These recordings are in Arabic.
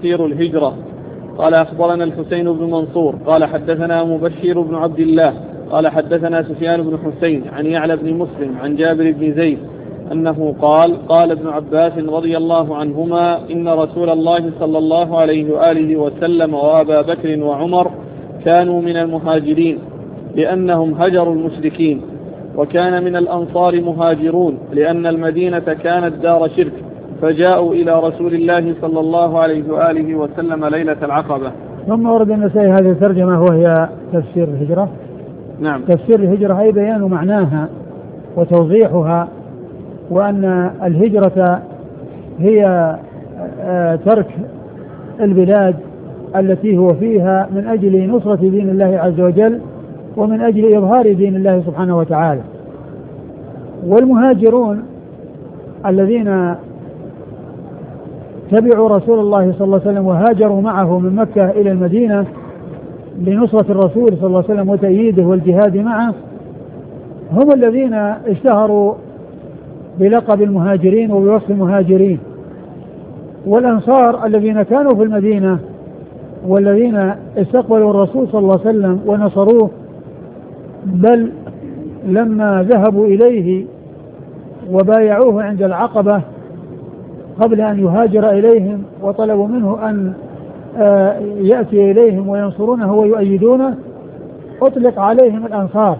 تفسير الهجرة. قال أخبرنا الحسين بن منصور قال حدثنا مبشر بن عبد الله قال حدثنا سفيان بن حسين عن يعلى بن مسلم عن جابر بن زيد أنه قال ابن عباس رضي الله عنهما إن رسول الله صلى الله عليه وآله وسلم وأبا بكر وعمر كانوا من المهاجرين لأنهم هجروا المشركين، وكان من الأنصار مهاجرون لأن المدينة كانت دار شرك، فجاءوا إلى رسول الله صلى الله عليه وآله وسلم ليلة العقبة. ثم ورد النسائي هذه الترجمة وهي تفسير الهجرة. نعم. تفسير الهجرة أي بيان معناها وتوضيحها، وأن الهجرة هي ترك البلاد التي هو فيها من أجل نصرة دين الله عز وجل ومن أجل إظهار دين الله سبحانه وتعالى. والمهاجرون الذين تبعوا رسول الله صلى الله عليه وسلم وهاجروا معه من مكة إلى المدينة لنصرة الرسول صلى الله عليه وسلم وتأييده والجهاد معه هم الذين اشتهروا بلقب المهاجرين وبوصف المهاجرين. والأنصار الذين كانوا في المدينة والذين استقبلوا الرسول صلى الله عليه وسلم ونصروه، بل لما ذهبوا إليه وبايعوه عند العقبة قبل أن يهاجر إليهم وطلبوا منه أن يأتي إليهم وينصرونه ويؤيدونه، أطلق عليهم الأنصار.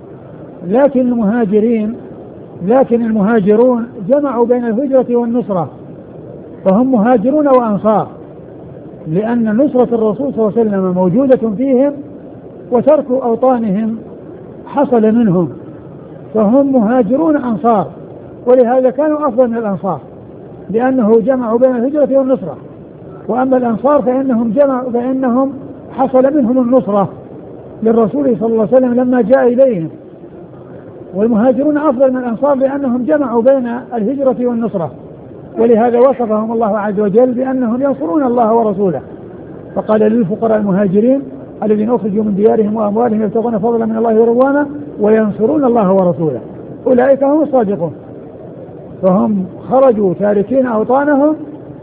لكن المهاجرون جمعوا بين الهجرة والنصرة، فهم مهاجرون وأنصار، لأن نصرة الرسول صلى الله عليه وسلم موجودة فيهم وترك أوطانهم حصل منهم، فهم مهاجرون أنصار، ولهذا كانوا أفضل من الأنصار لأنه جمعوا بين الهجرة والنصرة. وأما الأنصار فإنهم حصل منهم النصرة للرسول صلى الله عليه وسلم لما جاء إليهم، والمهاجرون أفضل من الأنصار لأنهم جمعوا بين الهجرة والنصرة، ولهذا وصفهم الله عز وجل بأنهم ينصرون الله ورسوله، فقال للفقراء المهاجرين الذين أخرجوا من ديارهم وأموالهم يبتغون فضلا من الله ورضوانه وينصرون الله ورسوله أولئك هم الصادقون. فهم خرجوا تاركين أوطانهم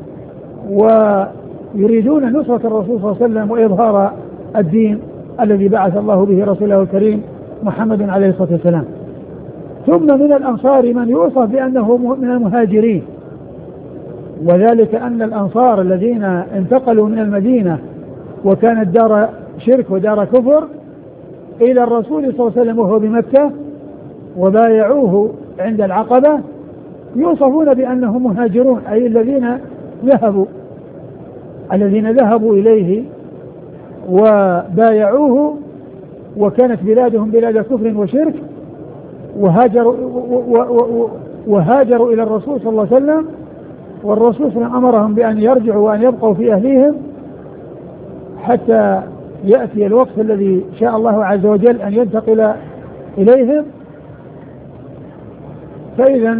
ويريدون نصرة الرسول صلى الله عليه وسلم وإظهار الدين الذي بعث الله به رسوله الكريم محمد عليه الصلاة والسلام. ثم من الأنصار من يوصف بأنه من المهاجرين، وذلك أن الأنصار الذين انتقلوا من المدينة وكانت دار شرك ودار كفر إلى الرسول صلى الله عليه وسلم وهو بمكة وبايعوه عند العقبة يوصفون بأنهم مهاجرون، أي الذين ذهبوا إليه وبايعوه وكانت بلادهم بلاد كفر وشرك وهاجروا إلى الرسول صلى الله عليه وسلم، والرسول صلى الله عليه وسلم أمرهم بأن يرجعوا وأن يبقوا في أهليهم حتى يأتي الوقت الذي شاء الله عز وجل أن ينتقل إليهم. فإذا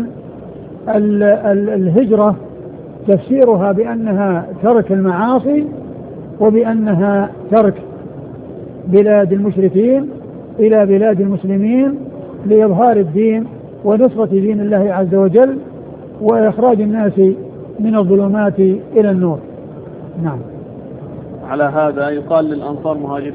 الهجرة تفسيرها بأنها ترك المعاصي وبأنها ترك بلاد المشركين إلى بلاد المسلمين لإظهار الدين ونصرة دين الله عز وجل وإخراج الناس من الظلمات إلى النور. نعم. على هذا يقال للأنصار مهاجرين